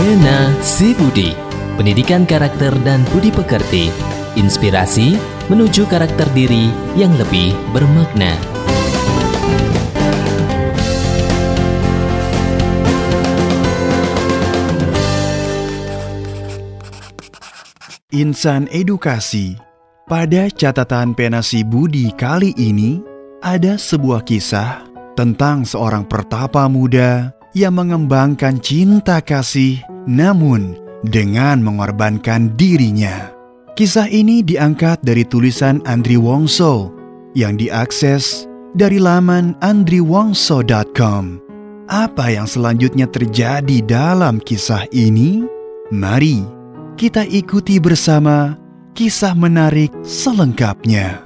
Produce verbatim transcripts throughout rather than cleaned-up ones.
Pena Si Budi, pendidikan karakter dan budi pekerti, inspirasi menuju karakter diri yang lebih bermakna. Insan Edukasi. Pada catatan Pena Si Budi kali ini, ada sebuah kisah tentang seorang pertapa muda yang mengembangkan cinta kasih namun dengan mengorbankan dirinya. Kisah ini diangkat dari tulisan Andri Wongso yang diakses dari laman andri wongso dot com. Apa yang selanjutnya terjadi dalam kisah ini? Mari kita ikuti bersama kisah menarik selengkapnya.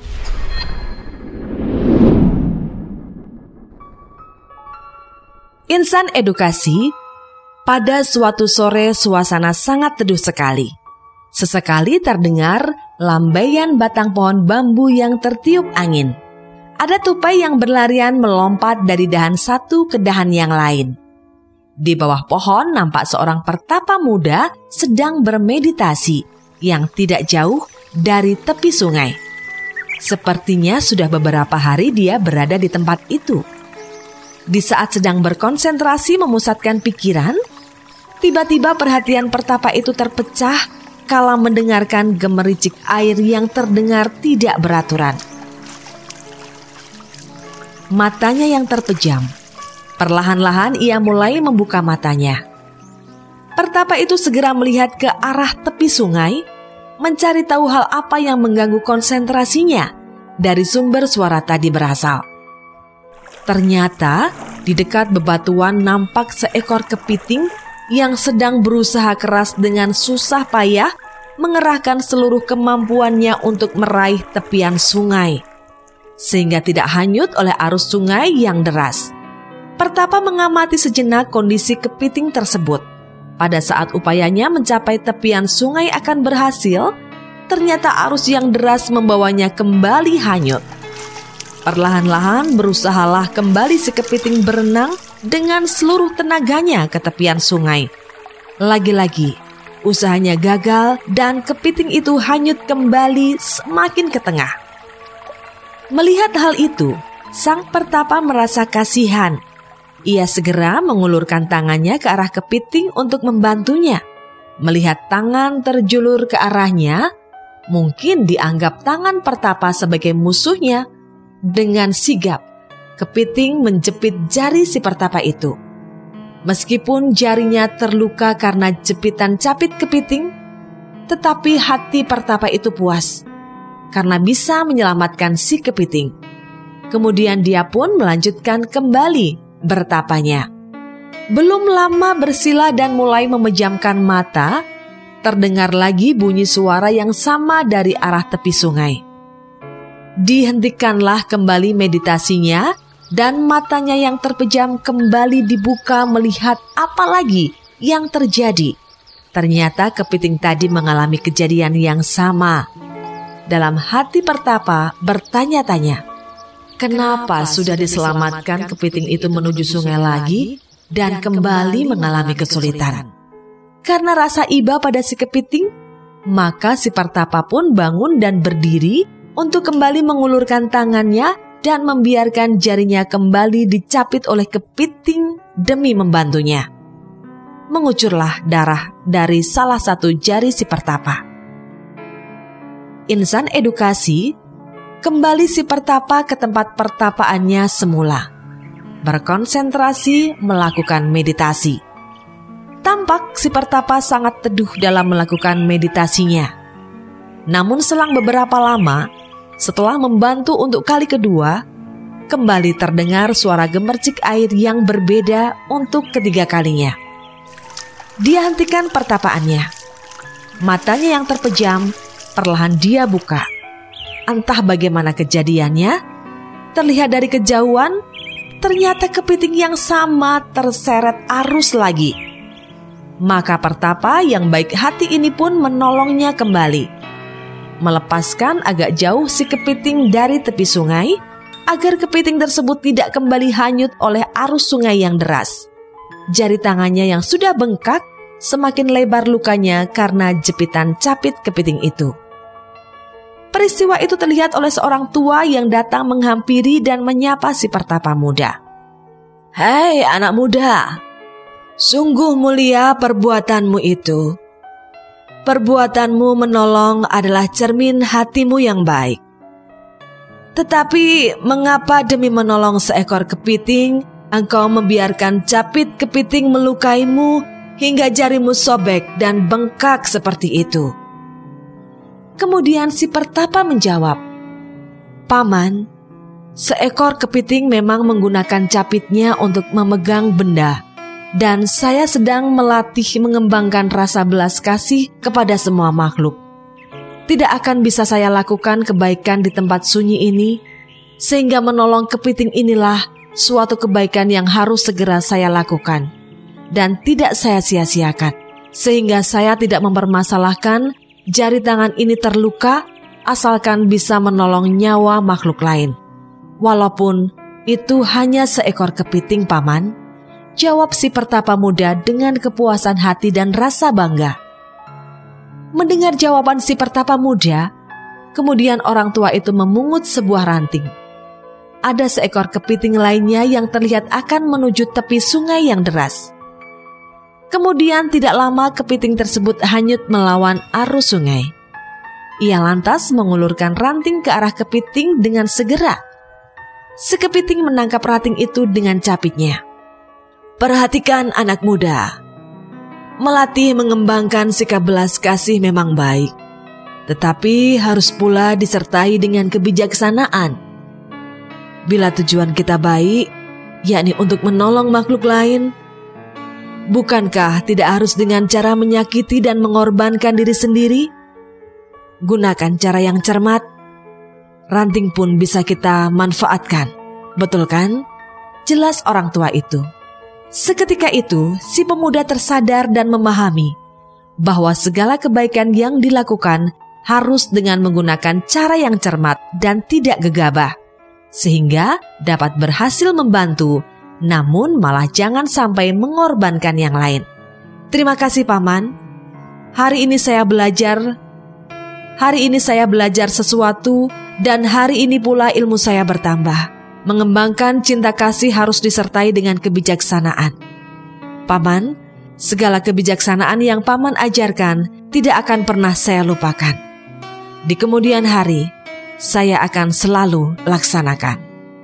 Insan Edukasi. Pada suatu sore suasana sangat teduh sekali. Sesekali terdengar lambaian batang pohon bambu yang tertiup angin. Ada tupai yang berlarian melompat dari dahan satu ke dahan yang lain. Di bawah pohon nampak seorang pertapa muda sedang bermeditasi yang tidak jauh dari tepi sungai. Sepertinya sudah beberapa hari dia berada di tempat itu. Di saat sedang berkonsentrasi memusatkan pikiran, tiba-tiba perhatian pertapa itu terpecah kala mendengarkan gemericik air yang terdengar tidak beraturan. Matanya yang terpejam, perlahan-lahan ia mulai membuka matanya. Pertapa itu segera melihat ke arah tepi sungai, mencari tahu hal apa yang mengganggu konsentrasinya dari sumber suara tadi berasal. Ternyata di dekat bebatuan nampak seekor kepiting yang sedang berusaha keras dengan susah payah mengerahkan seluruh kemampuannya untuk meraih tepian sungai, sehingga tidak hanyut oleh arus sungai yang deras. Pertapa mengamati sejenak kondisi kepiting tersebut. Pada saat upayanya mencapai tepian sungai akan berhasil, ternyata arus yang deras membawanya kembali hanyut. Perlahan-lahan berusahalah kembali si kepiting berenang dengan seluruh tenaganya ke tepian sungai. Lagi-lagi, usahanya gagal dan kepiting itu hanyut kembali semakin ke tengah. Melihat hal itu, sang pertapa merasa kasihan. Ia segera mengulurkan tangannya ke arah kepiting untuk membantunya. Melihat tangan terjulur ke arahnya, mungkin dianggap tangan pertapa sebagai musuhnya. Dengan sigap, kepiting menjepit jari si pertapa itu. Meskipun jarinya terluka karena jepitan capit kepiting, tetapi hati pertapa itu puas karena bisa menyelamatkan si kepiting. Kemudian dia pun melanjutkan kembali bertapanya. Belum lama bersila dan mulai memejamkan mata, terdengar lagi bunyi suara yang sama dari arah tepi sungai. Dihentikanlah kembali meditasinya dan matanya yang terpejam kembali dibuka melihat apa lagi yang terjadi. Ternyata kepiting tadi mengalami kejadian yang sama. Dalam hati pertapa bertanya-tanya, kenapa sudah diselamatkan kepiting itu menuju sungai lagi dan kembali mengalami kesulitan? Karena rasa iba pada si kepiting, maka si pertapa pun bangun dan berdiri untuk kembali mengulurkan tangannya dan membiarkan jarinya kembali dicapit oleh kepiting demi membantunya. Mengucurlah darah dari salah satu jari si pertapa. Insan Edukasi. Kembali si pertapa ke tempat pertapaannya semula. Berkonsentrasi melakukan meditasi. Tampak si pertapa sangat teduh dalam melakukan meditasinya. Namun selang beberapa lama, setelah membantu untuk kali kedua, kembali terdengar suara gemercik air yang berbeda untuk ketiga kalinya. Dia hentikan pertapaannya. Matanya yang terpejam, perlahan dia buka. Entah bagaimana kejadiannya, terlihat dari kejauhan, ternyata kepiting yang sama terseret arus lagi. Maka pertapa yang baik hati ini pun menolongnya kembali, melepaskan agak jauh si kepiting dari tepi sungai, agar kepiting tersebut tidak kembali hanyut oleh arus sungai yang deras. Jari tangannya yang sudah bengkak semakin lebar lukanya karena jepitan capit kepiting itu. Peristiwa itu terlihat oleh seorang tua yang datang menghampiri dan menyapa si pertapa muda. "Hei anak muda, sungguh mulia perbuatanmu itu. Perbuatanmu menolong adalah cermin hatimu yang baik. Tetapi mengapa demi menolong seekor kepiting, engkau membiarkan capit kepiting melukaimu hingga jarimu sobek dan bengkak seperti itu?" Kemudian si pertapa menjawab, "Paman, seekor kepiting memang menggunakan capitnya untuk memegang benda, dan saya sedang melatih mengembangkan rasa belas kasih kepada semua makhluk. Tidak akan bisa saya lakukan kebaikan di tempat sunyi ini, sehingga menolong kepiting inilah suatu kebaikan yang harus segera saya lakukan, dan tidak saya sia-siakan, sehingga saya tidak mempermasalahkan jari tangan ini terluka asalkan bisa menolong nyawa makhluk lain. Walaupun itu hanya seekor kepiting, Paman," jawab si pertapa muda dengan kepuasan hati dan rasa bangga. Mendengar jawaban si pertapa muda, kemudian orang tua itu memungut sebuah ranting. Ada seekor kepiting lainnya yang terlihat akan menuju tepi sungai yang deras. Kemudian tidak lama kepiting tersebut hanyut melawan arus sungai. Ia lantas mengulurkan ranting ke arah kepiting dengan segera. Si kepiting menangkap ranting itu dengan capitnya. "Perhatikan anak muda, melatih mengembangkan sikap belas kasih memang baik, tetapi harus pula disertai dengan kebijaksanaan. Bila tujuan kita baik, yakni untuk menolong makhluk lain, bukankah tidak harus dengan cara menyakiti dan mengorbankan diri sendiri? Gunakan cara yang cermat, ranting pun bisa kita manfaatkan. Betul kan?" Jelas orang tua itu. Seketika itu, si pemuda tersadar dan memahami bahwa segala kebaikan yang dilakukan harus dengan menggunakan cara yang cermat dan tidak gegabah, sehingga dapat berhasil membantu, namun malah jangan sampai mengorbankan yang lain. "Terima kasih, Paman. Hari ini saya belajar, hari ini saya belajar sesuatu, dan hari ini pula ilmu saya bertambah. Mengembangkan cinta kasih harus disertai dengan kebijaksanaan. Paman, segala kebijaksanaan yang Paman ajarkan tidak akan pernah saya lupakan. Di kemudian hari, saya akan selalu laksanakan."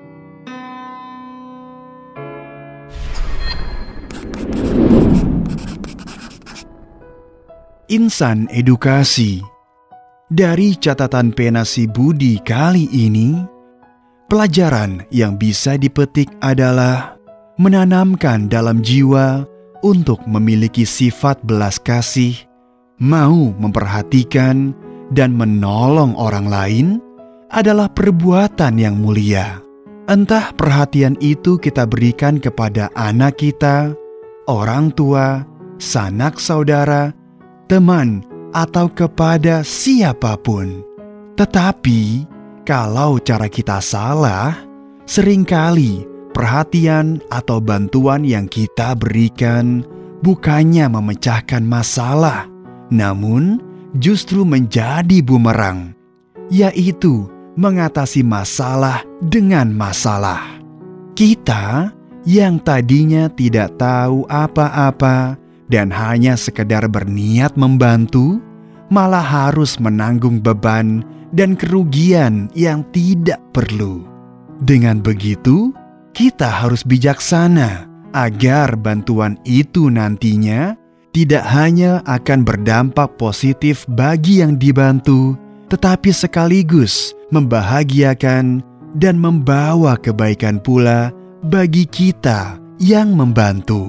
Insan Edukasi. Dari catatan pena si Budi kali ini, pelajaran yang bisa dipetik adalah menanamkan dalam jiwa untuk memiliki sifat belas kasih, mau memperhatikan dan menolong orang lain adalah perbuatan yang mulia. Entah perhatian itu kita berikan kepada anak kita, orang tua, sanak saudara, teman, atau kepada siapapun. Tetapi, kalau cara kita salah, seringkali perhatian atau bantuan yang kita berikan bukannya memecahkan masalah, namun justru menjadi bumerang, yaitu mengatasi masalah dengan masalah. Kita yang tadinya tidak tahu apa-apa dan hanya sekedar berniat membantu, malah harus menanggung beban dan kerugian yang tidak perlu. Dengan begitu, kita harus bijaksana agar bantuan itu nantinya tidak hanya akan berdampak positif bagi yang dibantu, tetapi sekaligus membahagiakan dan membawa kebaikan pula bagi kita yang membantu.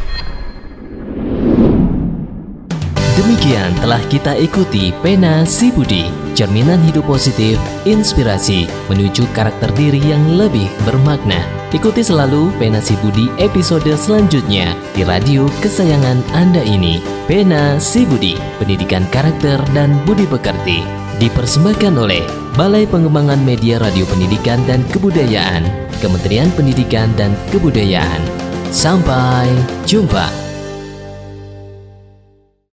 Demikian telah kita ikuti Pena Si Budi, cerminan hidup positif, inspirasi menuju karakter diri yang lebih bermakna. Ikuti selalu Pena Si Budi episode selanjutnya di radio kesayangan Anda ini. Pena Si Budi, pendidikan karakter dan budi pekerti, dipersembahkan oleh Balai Pengembangan Media Radio Pendidikan dan Kebudayaan, Kementerian Pendidikan dan Kebudayaan. Sampai jumpa.